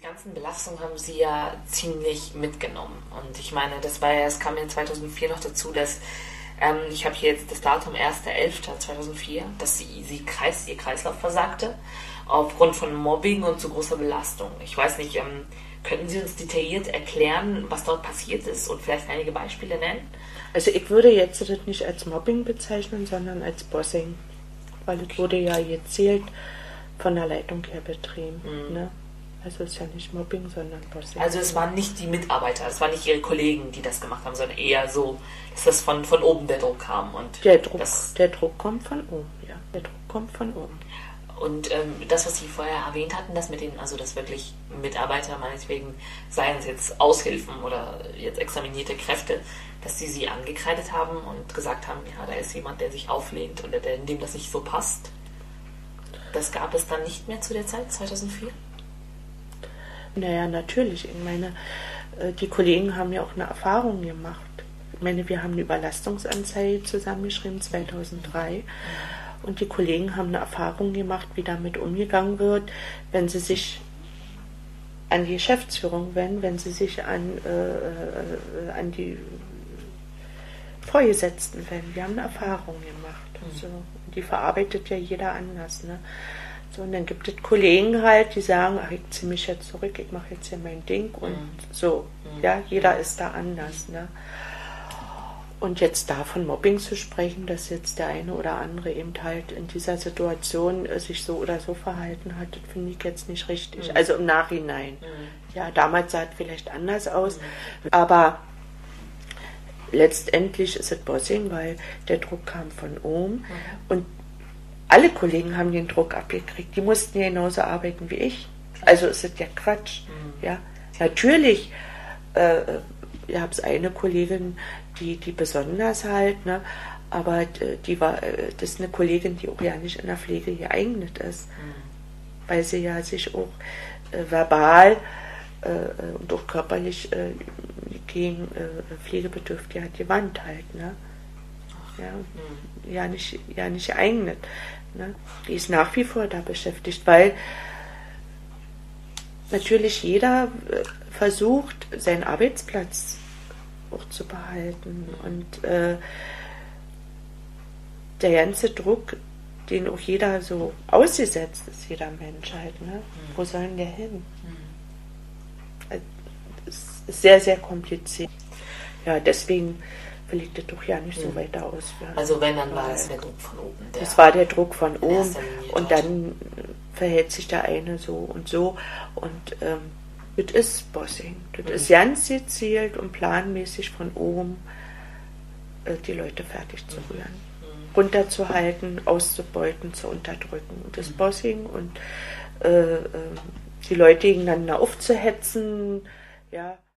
ganzen Belastungen haben sie ja ziemlich mitgenommen. Und ich meine, es kam ja 2004 noch dazu, dass ich habe hier jetzt das Datum 1.11.2004, dass ihr Kreislauf versagte aufgrund von Mobbing und zu großer Belastung. Ich weiß nicht, könnten Sie uns detailliert erklären, was dort passiert ist und vielleicht einige Beispiele nennen? Also ich würde jetzt das nicht als Mobbing bezeichnen, sondern als Bossing. Weil es wurde ja gezielt von der Leitung her betrieben. Ne? Also es ist ja nicht Mobbing, sondern Bossing. Also es waren nicht die Mitarbeiter, es waren nicht Ihre Kollegen, die das gemacht haben, sondern eher so, dass das von oben der Druck kam. Und der Druck kommt von oben, ja. Der Druck kommt von oben. Und das, was Sie vorher erwähnt hatten, dass dass wirklich Mitarbeiter, meinetwegen, seien es jetzt Aushilfen oder jetzt examinierte Kräfte, dass sie angekreidet haben und gesagt haben, ja, da ist jemand, der sich auflehnt oder dem das nicht so passt. Das gab es dann nicht mehr zu der Zeit, 2004? Naja, natürlich. Ich meine, die Kollegen haben ja auch eine Erfahrung gemacht. Ich meine, wir haben eine Überlastungsanzeige zusammengeschrieben, 2003. Und die Kollegen haben eine Erfahrung gemacht, wie damit umgegangen wird, wenn sie sich an die Geschäftsführung wenden, wenn sie sich an die Vorgesetzten wenden. Wir haben eine Erfahrung gemacht. So. Die verarbeitet ja jeder anders. Ne? So, und dann gibt es Kollegen halt, die sagen, ach, ich ziehe mich jetzt zurück, ich mache jetzt hier mein Ding und so. Ja, jeder ist da anders. Ne? Und jetzt da von Mobbing zu sprechen, dass jetzt der eine oder andere eben halt in dieser Situation sich so oder so verhalten hat, das finde ich jetzt nicht richtig. Also im Nachhinein. Ja, damals sah es vielleicht anders aus, aber letztendlich ist es Bossing, weil der Druck kam von oben und alle Kollegen haben den Druck abgekriegt. Die mussten ja genauso arbeiten wie ich. Also ist es ja Quatsch. Ja, natürlich, ich habe eine Kollegin, die besonders halt, ne, aber das ist eine Kollegin, die auch ja nicht in der Pflege geeignet ist, weil sie ja sich auch verbal und auch körperlich gegen Pflegebedürftige hat gewandt halt, ne. Ja, nicht geeignet. Ne? Die ist nach wie vor da beschäftigt, weil natürlich jeder versucht, seinen Arbeitsplatz auch zu behalten. Und der ganze Druck, den auch jeder so ausgesetzt ist, jeder Mensch halt, ne? Wo soll denn der hin? Es ist sehr, sehr kompliziert. Ja, deswegen will ich das doch ja nicht so weiter ausführen. Also wenn, dann war es der Druck von oben. Das war der Druck von oben und dann verhält sich der eine so und so und das ist Bossing. Das ist ganz gezielt und planmäßig von oben die Leute fertig zu rühren. Runterzuhalten, auszubeuten, zu unterdrücken. Und das Bossing und die Leute gegeneinander aufzuhetzen, ja.